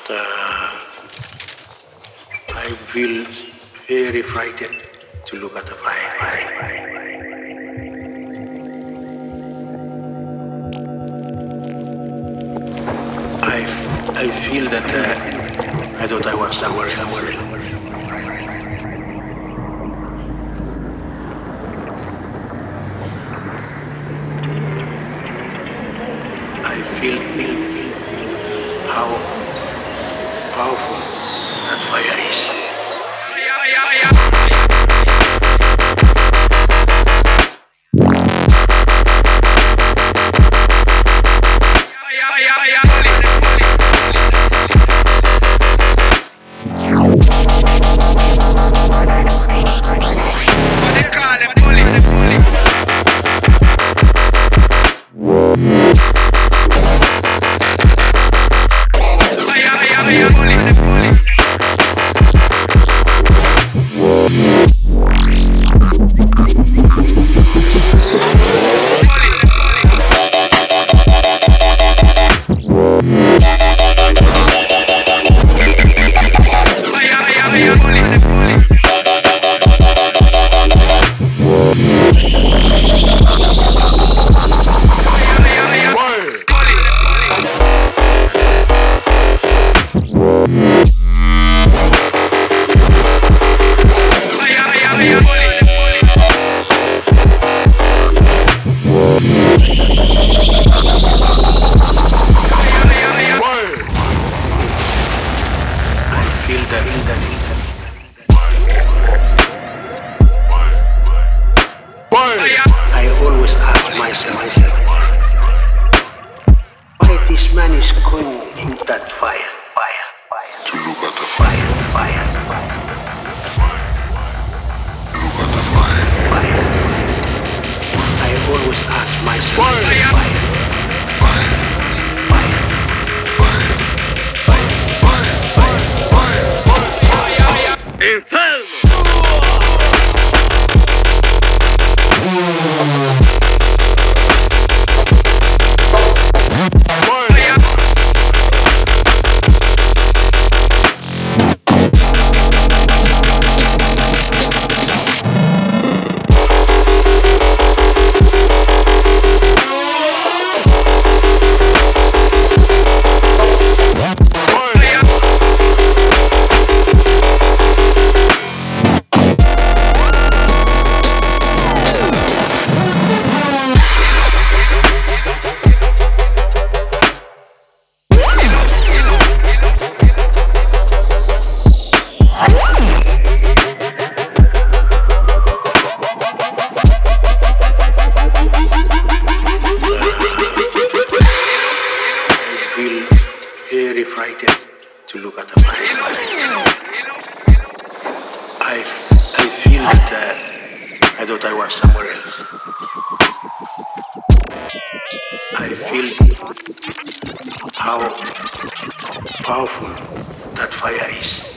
uh, I feel very frightened to look at the fire. I feel that I thought I was somewhere else. I feel how powerful that fire is. I always ask myself, why this man is going in that fire, to look at the fire, look at the fire. I always ask myself, Inferno! Very frightened to look at the fire. I feel that I thought I was somewhere else. I feel how powerful that fire is.